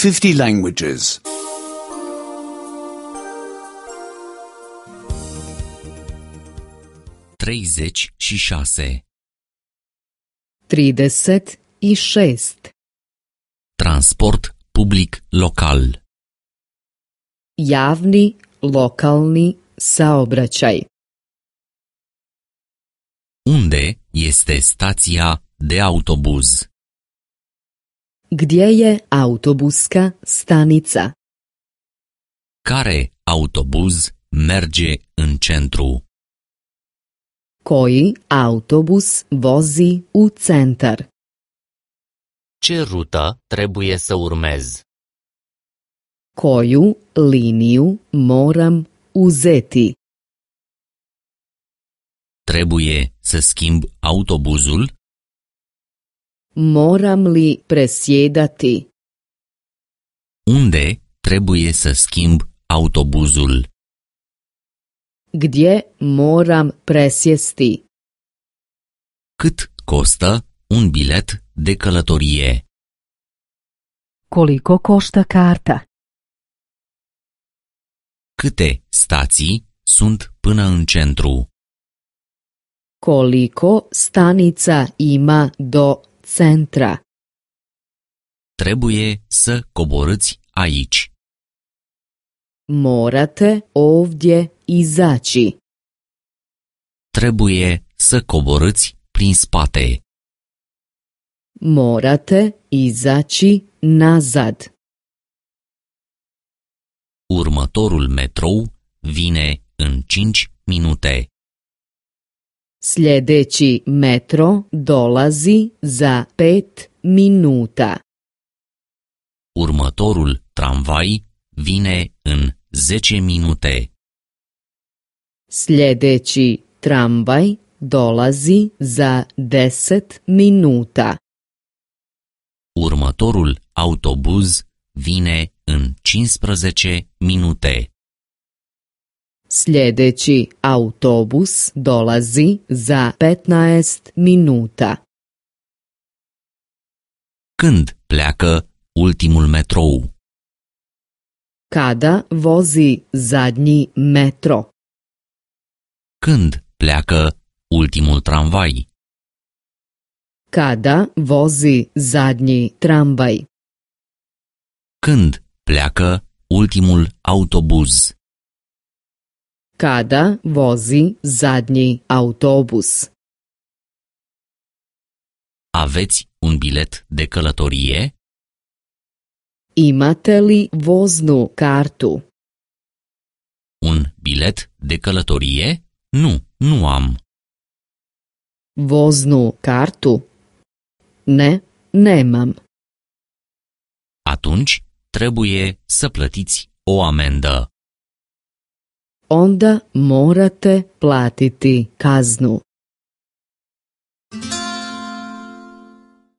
50 languages. 36. 36. Transport public local. Javni lokalni saobraćaj. Unde este stația de autobuz? Gdje je autobuska stanica? Care autobuz merge în centru? Koji autobus vozi u centar? Ce rută trebuie să urmez? Koju liniju moram uzeti? Trebuie să schimb autobuzul? Moram li presjedati? Unde trebuie să schimb autobuzul? Gdje moram presjesti? Cât costă un bilet de călătorie? Koliko košta karta? Câte stații sunt până în centru? Koliko stanica ima do centra? Trebuie să coborâți aici. Morate ovdje izaći. Trebuie să coborâți prin spate. Morate izaći nazad. Următorul metrou vine în 5 minute. Sljedeći metro dolazi za 5 minuta. Următorul tramvai vine în 10 minute. Sljedeći tramvaj dolazi za 10 minuta. Următorul autobuz vine în 15 minute. Sljedeći autobus dolazi za 15 minuta. Când pleacă ultimul metrou? Kada vozi zadnji metro? Când pleacă ultimul tramvai? Kada vozi zadnji tramvaj? Când pleacă ultimul autobuz? Kada vozi zadnji autobus? Aveți un bilet de călătorie? Imate li voznu kartu? Un bilet de călătorie? Nu am. Voznu kartu? Ne, nemam. Atunci trebuie să plătiți o amendă. Onda morate platiti kaznu.